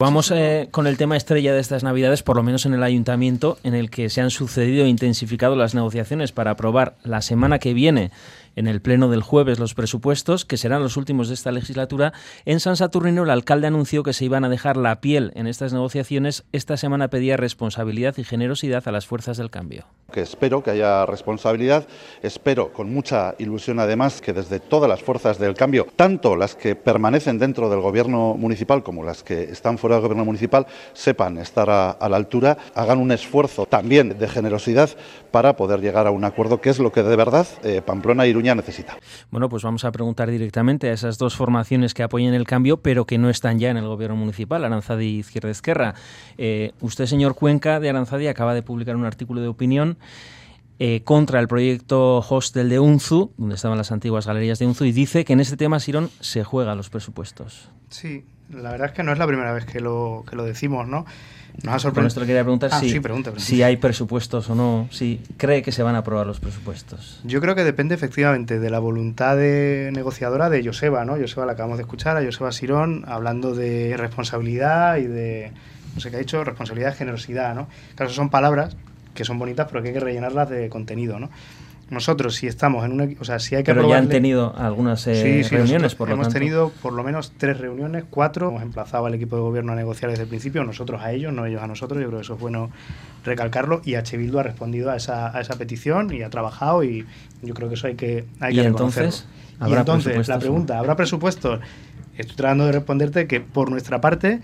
Vamos con el tema estrella de estas Navidades, por lo menos en el Ayuntamiento, en el que se han sucedido e intensificado las negociaciones para aprobar la semana que viene, en el pleno del jueves, los presupuestos, que serán los últimos de esta legislatura. En San Saturnino, el alcalde anunció que se iban a dejar la piel en estas negociaciones. Esta semana pedía responsabilidad y generosidad a las fuerzas del cambio. Que espero que haya responsabilidad, espero con mucha ilusión además que desde todas las fuerzas del cambio, tanto las que permanecen dentro del gobierno municipal como las que están fuera del gobierno municipal, sepan estar a la altura, hagan un esfuerzo también de generosidad para poder llegar a un acuerdo, que es lo que de verdad Pamplona y Iruña necesita. Bueno, pues vamos a preguntar directamente a esas dos formaciones que apoyan el cambio, pero que no están ya en el gobierno municipal, Aranzadi y Izquierda Esquerra. Usted, señor Cuenca, de Aranzadi, acaba de publicar un artículo de opinión contra el proyecto hostel de Unzu, donde estaban las antiguas galerías de Unzu, y dice que en este tema Sirón se juega los presupuestos. Sí, la verdad es que no es la primera vez que lo decimos, ¿no? Nos ha sorprendido. Con esto le quería preguntar pregunta. Si hay presupuestos o no, si cree que se van a aprobar los presupuestos. Yo creo que depende efectivamente de la voluntad negociadora de Joseba, ¿no? Joseba, la acabamos de escuchar, a Joseba Sirón, hablando de responsabilidad y de, no sé qué ha dicho, responsabilidad y generosidad, ¿no? Claro, son palabras que son bonitas, pero que hay que rellenarlas de contenido, ¿no? Nosotros, si estamos en una... O sea, si hay que pero ya han tenido algunas reuniones, por lo tanto. Hemos tenido por lo menos 3 reuniones, 4. Hemos emplazado al equipo de gobierno a negociar desde el principio, nosotros a ellos, no ellos a nosotros. Yo creo que eso es bueno recalcarlo. Y H. Bildu ha respondido a esa petición y ha trabajado, y yo creo que eso hay que reconocerlo. ¿Habrá y entonces presupuestos? La pregunta, ¿habrá presupuestos? Estoy tratando de responderte que, por nuestra parte,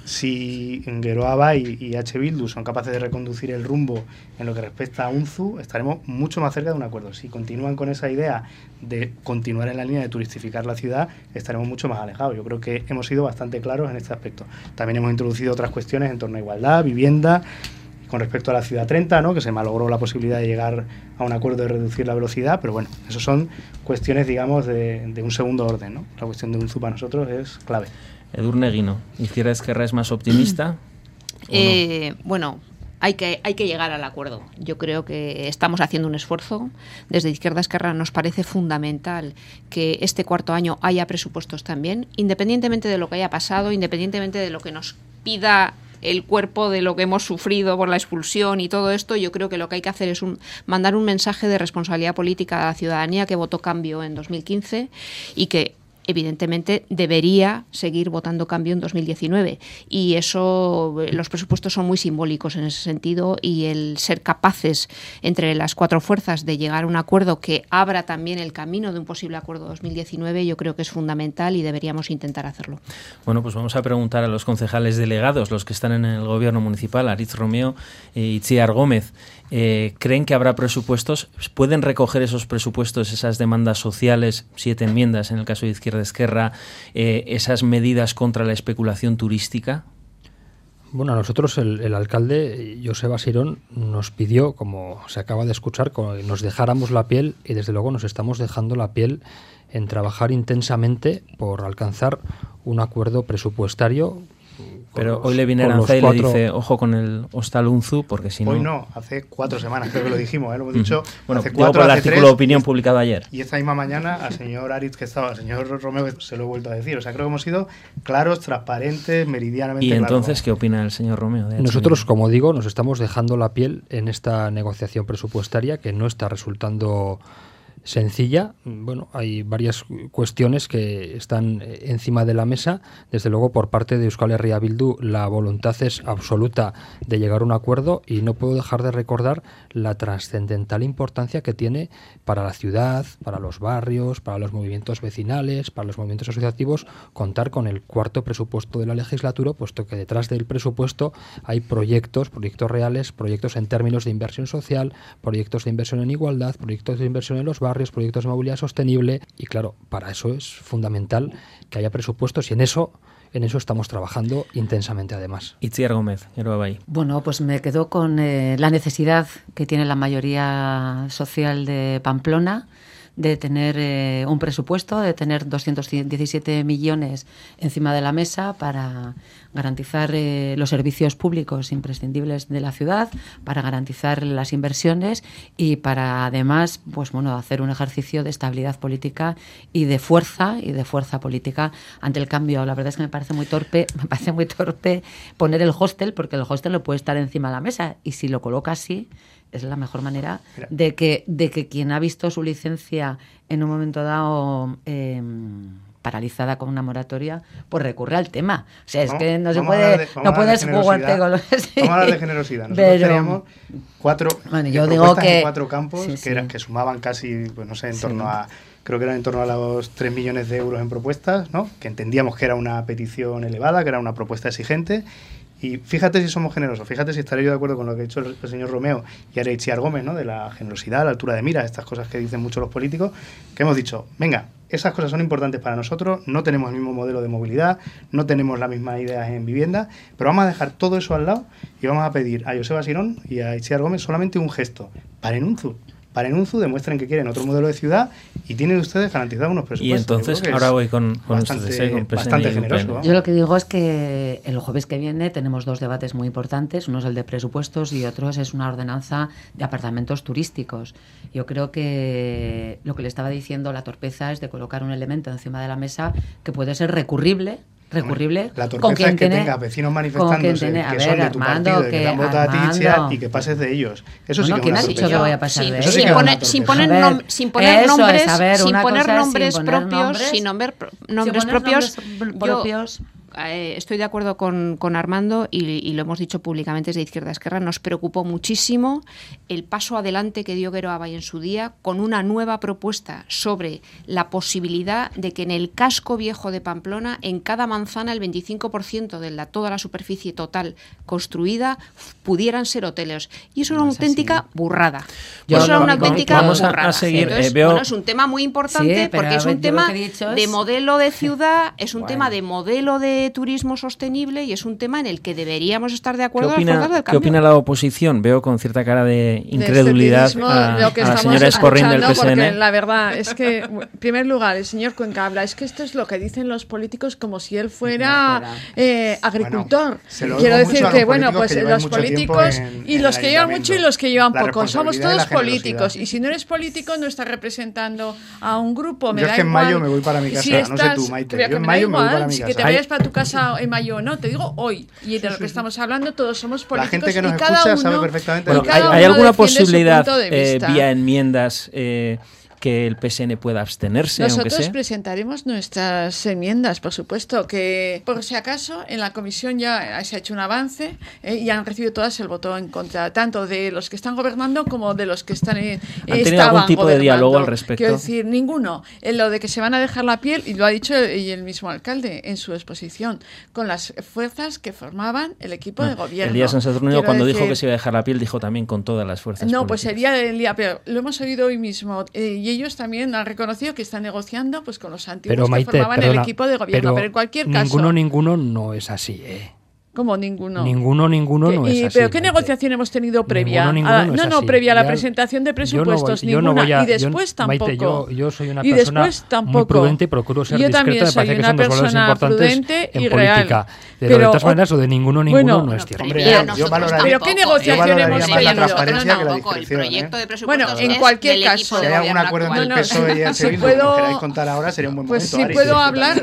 si Geroa Bai y H. Bildu son capaces de reconducir el rumbo en lo que respecta a Unzu, estaremos mucho más cerca de un acuerdo. Si continúan con esa idea de continuar en la línea de turistificar la ciudad, estaremos mucho más alejados. Yo creo que hemos sido bastante claros en este aspecto. También hemos introducido otras cuestiones en torno a igualdad, vivienda. Con respecto a la Ciudad 30, ¿no? Que se malogró la posibilidad de llegar a un acuerdo de reducir la velocidad, pero bueno, eso son cuestiones, digamos, de un segundo orden, ¿no? La cuestión de Unzu para nosotros es clave. Edurne Eguino, ¿Izquierda Esquerra es más optimista? No? Bueno, hay que llegar al acuerdo. Yo creo que estamos haciendo un esfuerzo. Desde Izquierda Esquerra nos parece fundamental que este cuarto año haya presupuestos también, independientemente de lo que haya pasado, independientemente de lo que nos pida el cuerpo, de lo que hemos sufrido por la expulsión y todo esto. Yo creo que lo que hay que hacer es mandar un mensaje de responsabilidad política a la ciudadanía que votó cambio en 2015 y que evidentemente debería seguir votando cambio en 2019, y eso, los presupuestos son muy simbólicos en ese sentido, y el ser capaces entre las 4 fuerzas de llegar a un acuerdo que abra también el camino de un posible acuerdo 2019, yo creo que es fundamental y deberíamos intentar hacerlo. Bueno, pues vamos a preguntar a los concejales delegados, los que están en el gobierno municipal, Aritz Romeo y Itziar Gómez. ¿Creen que habrá presupuestos? ¿Pueden recoger esos presupuestos, esas demandas sociales, 7 enmiendas en el caso de Izquierda Esquerra, esas medidas contra la especulación turística? Bueno, a nosotros el alcalde, Joseba Sirón, nos pidió, como se acaba de escuchar, que nos dejáramos la piel, y desde luego nos estamos dejando la piel en trabajar intensamente por alcanzar un acuerdo presupuestario. Pero hoy le viene Aranzadi y le dice, ojo con el hostal Unzu, porque si no... Hoy no, hace 4 semanas creo que lo dijimos, lo hemos dicho. Bueno, hace 4, por el hace artículo 3, de opinión publicado ayer. Y esta misma mañana al señor Aritz, que estaba, al señor Romeo, se lo he vuelto a decir. O sea, creo que hemos sido claros, transparentes, meridianamente claros. ¿Y entonces claros, qué opina el señor Romeo? Nosotros, como digo, nos estamos dejando la piel en esta negociación presupuestaria que no está resultando sencilla. Bueno, hay varias cuestiones que están encima de la mesa. Desde luego, por parte de Euskal Herria Bildu, la voluntad es absoluta de llegar a un acuerdo, y no puedo dejar de recordar la trascendental importancia que tiene para la ciudad, para los barrios, para los movimientos vecinales, para los movimientos asociativos, contar con el 4º presupuesto de la legislatura, puesto que detrás del presupuesto hay proyectos reales, proyectos en términos de inversión social, proyectos de inversión en igualdad, proyectos de inversión en los barrios, proyectos de movilidad sostenible, y claro, para eso es fundamental que haya presupuestos, y en eso estamos trabajando intensamente además. Itziar Gómez, Geroa Bai. Bueno, pues me quedo con la necesidad que tiene la mayoría social de Pamplona de tener un presupuesto, de tener 217 millones encima de la mesa para garantizar los servicios públicos imprescindibles de la ciudad, para garantizar las inversiones y para además pues bueno, hacer un ejercicio de estabilidad política y de fuerza política ante el cambio. La verdad es que me parece muy torpe poner el hostel, porque el hostel no puede estar encima de la mesa, y si lo coloca así es la mejor manera de que quien ha visto su licencia en un momento dado paralizada con una moratoria, pues recurre al tema. O sea, es que no se puede, no puedes jugarte con los... Vamos a hablar de generosidad. Nosotros teníamos cuatro campos que sumaban casi, pues no sé, en torno a, creo que eran en torno a los 3 millones de euros en propuestas, ¿no? Que entendíamos que era una petición elevada, que era una propuesta exigente. Y fíjate si somos generosos, fíjate si estaré yo de acuerdo con lo que ha dicho el señor Romeo y ahora Itziar Gómez, ¿no? De la generosidad, la altura de mira, estas cosas que dicen mucho los políticos, que hemos dicho, venga, esas cosas son importantes para nosotros, no tenemos el mismo modelo de movilidad, no tenemos las mismas ideas en vivienda, pero vamos a dejar todo eso al lado y vamos a pedir a Joseba Sirón y a Itziar Gómez solamente un gesto. Paren Unzu, demuestren que quieren otro modelo de ciudad y tienen ustedes garantizados unos presupuestos. Y entonces, ahora voy con ustedes, con bastante generoso, ¿no? Yo lo que digo es que el jueves que viene tenemos 2 debates muy importantes. Uno es el de presupuestos y otro es una ordenanza de apartamentos turísticos. Yo creo que lo que le estaba diciendo, la torpeza es de colocar un elemento encima de la mesa que puede ser recurrible. La torpeza es que tengas vecinos manifestándose que son de tu partido, que te han votado a ti, Itziar, y que pases de ellos. Eso sí que ¿quién ha dicho que voy a pasar de ellos? Sin poner nombres propios. Estoy de acuerdo con Armando y lo hemos dicho públicamente desde Izquierda Esquerra. Nos preocupó muchísimo el paso adelante que dio Geroa Bai en su día con una nueva propuesta sobre la posibilidad de que en el casco viejo de Pamplona, en cada manzana, el 25% de toda la superficie total construida pudieran ser hoteles. Y eso era una auténtica burrada. Vamos a seguir. Entonces, es un tema muy importante porque es un tema de modelo de ciudad, es un tema de modelo de turismo sostenible y es un tema en el que deberíamos estar de acuerdo. ¿Qué opina la oposición? Veo con cierta cara de incredulidad a la señora Escorrin del PSN. Porque la verdad es que, en primer lugar, el señor Cuenca habla, es que esto es lo que dicen los políticos como si él fuera agricultor. Quiero decir que, bueno, pues los políticos y los que llevan mucho y los que llevan poco, somos todos políticos, y si no eres político no estás representando a un grupo. Yo es que en mayo me voy para mi casa, no sé tú, Maite. Yo en mayo me voy para mi casa. Que te vayas para tu casa en mayo, no, te digo hoy. Y de lo que estamos hablando, todos somos políticos. La gente que nos escucha sabe perfectamente. ¿Hay alguna posibilidad vía enmiendas que el PSN pueda abstenerse? Nosotros presentaremos nuestras enmiendas, por supuesto, que por si acaso en la comisión ya se ha hecho un avance y han recibido todas el voto en contra, tanto de los que están gobernando como de los que están ¿Han tenido algún tipo de diálogo al respecto? Quiero decir, ninguno. Lo de que se van a dejar la piel, y lo ha dicho y el mismo alcalde en su exposición, con las fuerzas que formaban el equipo de gobierno. Elías San Saturnino, cuando dijo que se iba a dejar la piel, dijo también con todas las fuerzas políticas. Pues sería el día, pero lo hemos oído hoy mismo, y ellos también han reconocido que están negociando pues con los antiguos que formaban el equipo de gobierno, pero en cualquier caso... Ninguno no es así, ¿Cómo ninguno? Ninguno no es así. ¿Pero qué negociación hemos tenido previa? Previa a la presentación de presupuestos, ninguna. Y después tampoco. Maite, yo soy una persona muy prudente y procuro ser discreta. Me parece que son dos valores importantes en política. Pero de todas maneras, lo de ninguno no es cierto. ¿Pero qué negociación hemos tenido? El proyecto de presupuestos en cualquier caso. Si hay algún acuerdo entre el PSOE y el Bildu que nos queráis contar ahora, sería un buen momento. Pues si puedo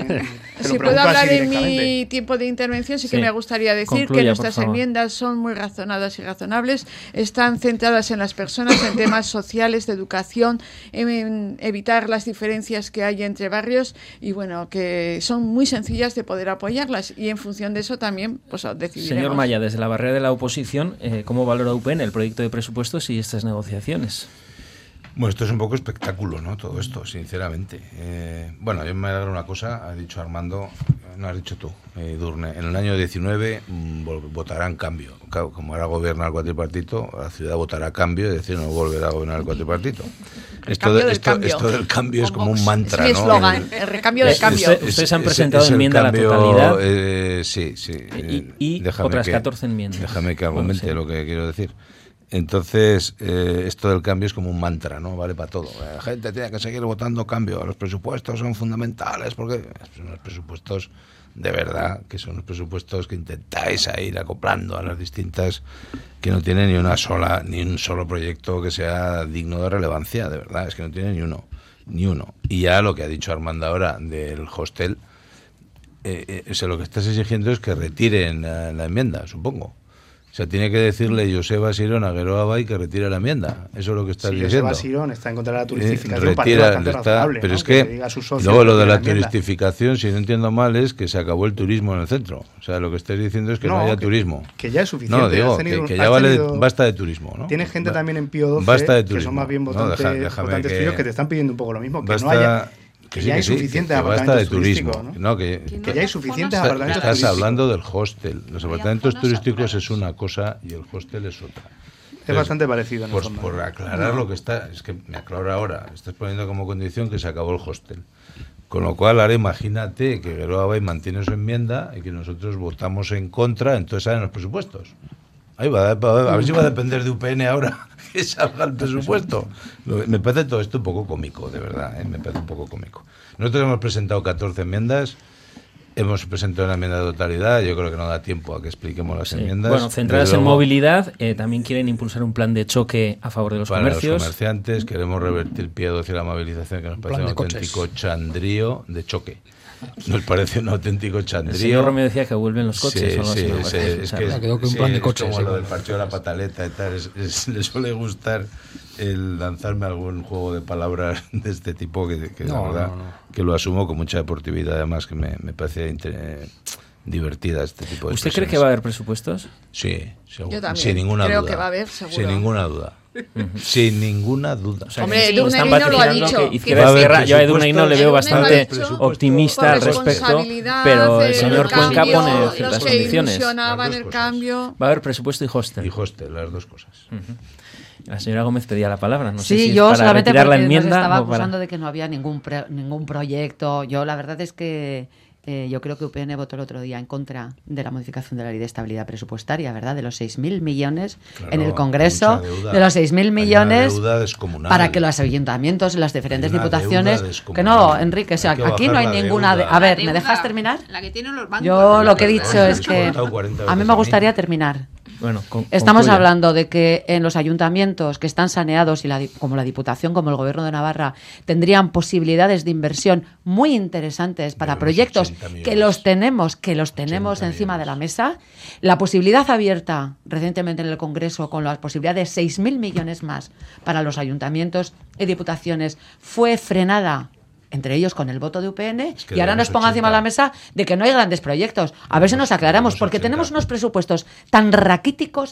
hablar en mi tiempo de intervención, sí que me gustaría decir que nuestras enmiendas son muy razonadas y razonables, están centradas en las personas, en temas sociales, de educación, en evitar las diferencias que hay entre barrios y bueno, que son muy sencillas de poder apoyarlas y en función de eso también pues decidiremos. Señor Maya, desde la barrera de la oposición, ¿cómo valora UPN el proyecto de presupuestos y estas negociaciones? Bueno, esto es un poco espectáculo, ¿no? Todo esto, sinceramente. Bueno, yo me alegro una cosa, ha dicho Armando, no has dicho tú, Edurne, en el año 19 votarán cambio. Como ahora gobierna el cuatripartito, la ciudad votará cambio, es decir, no volverá a gobernar el cuatripartito. Esto del cambio es como un mantra, es ¿no? Eslogan, el recambio del cambio. Ustedes han presentado enmienda a la totalidad. Sí. Y otras 14 enmiendas. Déjame que argumente lo que quiero decir. Entonces, esto del cambio es como un mantra, ¿no? Vale para todo. La gente tiene que seguir votando cambio. Los presupuestos son fundamentales porque son los presupuestos de verdad, que son los presupuestos que intentáis ir acoplando a las distintas, que no tienen ni un solo proyecto que sea digno de relevancia, de verdad, es que no tiene ni uno. Y ya lo que ha dicho Armando ahora del hostel, lo que estás exigiendo es que retiren la enmienda, supongo. O sea, tiene que decirle Joseba Sirón a Geroa Bai que retire la enmienda. Eso es lo que está diciendo. Joseba Sirón está en contra de la turistificación, bastante razonable, pero ¿no? es que luego lo de la turistificación, si no entiendo mal, es que se acabó el turismo en el centro. O sea, lo que estáis diciendo es que no haya turismo. Que ya es suficiente. No, digo, que ya basta de turismo, ¿no? Tienes gente también en Pío XII basta de turismo, que son más bien votantes tuyos que te están pidiendo un poco lo mismo, que no haya... Que ya hay suficientes apartamentos turísticos, ¿no? Que ya hay suficientes apartamentos turísticos. Estás hablando del hostel. Los apartamentos turísticos es una cosa y el hostel es otra. Es bastante parecido en el fondo. Por aclarar lo que está, es que me aclaro ahora, estás poniendo como condición que se acabó el hostel. Con lo cual, ahora imagínate que Geroa Bai mantiene su enmienda y que nosotros votamos en contra, entonces salen los presupuestos. Ahí va, a ver si va a depender de UPN ahora que salga el presupuesto. Me parece todo esto un poco cómico, de verdad, me parece un poco cómico. Nosotros hemos presentado 14 enmiendas, hemos presentado una enmienda de totalidad, yo creo que no da tiempo a que expliquemos las enmiendas. Bueno, centradas en movilidad, también quieren impulsar un plan de choque a favor de los comercios. Para los comerciantes, queremos revertir Pío XII y la movilización, que nos parece un auténtico chandrío de choque. Nos parece un auténtico chandrío. El señor Romeo decía que vuelven los coches. Es que quedó que un plan de coches. Como lo del partido de la pataleta y tal. Le suele gustar el lanzarme algún juego de palabras de este tipo que la verdad que lo asumo con mucha deportividad, además que me parece divertida este tipo de ¿Usted cree que va a haber presupuestos? Sí, seguro. Yo también sin ninguna creo duda. que va a haber, seguro. Sin ninguna duda. Sin ninguna duda. O sea, hombre, Edurne Guino lo ha dicho. Yo a Edurne Guino le veo bastante optimista al respecto, pero el señor Cuenca pone ciertas condiciones. Va a haber presupuesto y hostel. Y hostel, las dos cosas. La señora Gómez pedía la palabra, no sé sí, si es yo para solamente retirar la porque enmienda nos estaba o para... acusando de que no había ningún proyecto. Yo la verdad es que yo creo que UPN votó el otro día en contra de la modificación de la ley de estabilidad presupuestaria, ¿verdad? De los 6.000 millones en el Congreso, de los 6.000 millones para que los ayuntamientos, las diferentes diputaciones... Que no, Enrique, o sea, aquí no hay ninguna... A ver, ¿me dejas terminar? La que tienen los bancos. Yo lo que he dicho es que a mí me gustaría terminar. Bueno, estamos hablando de que en los ayuntamientos que están saneados, como la Diputación, como el Gobierno de Navarra, tendrían posibilidades de inversión muy interesantes para proyectos que los tenemos encima de la mesa. La posibilidad abierta recientemente en el Congreso con la posibilidad de 6.000 millones más para los ayuntamientos y diputaciones fue frenada, entre ellos con el voto de UPN, y ahora nos ponga encima de la mesa de que no hay grandes proyectos. A ver si nos aclaramos, porque tenemos unos presupuestos tan raquíticos,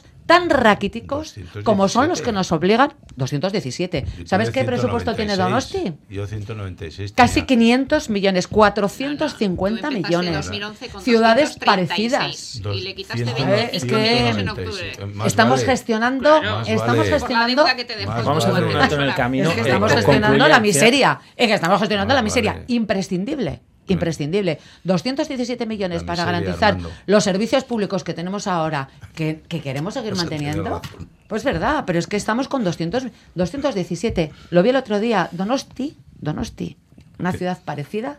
como son los que nos obligan. 217. ¿Sabes qué presupuesto tiene Donosti? Yo 196. Casi 500 millones, 450 millones. Ciudades parecidas. Y le quitaste 25 millones en octubre. Estamos gestionando... Vamos a hacer un alto en el camino. Es que estamos gestionando la miseria. La miseria imprescindible. 217 millones para garantizar los servicios públicos que tenemos ahora, que queremos seguir manteniendo. Pues verdad, pero es que estamos con 217. Lo vi el otro día, Donosti, una ciudad parecida,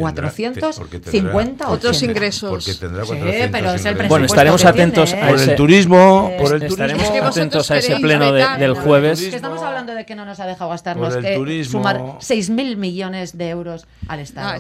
450 otros ingresos. Porque tendrá 400 pero es el presupuesto. Bueno, estaremos atentos a por el turismo, estaremos atentos a ese pleno del jueves. Es que estamos hablando de que no nos ha dejado gastarnos sumar 6.000 millones de euros al Estado.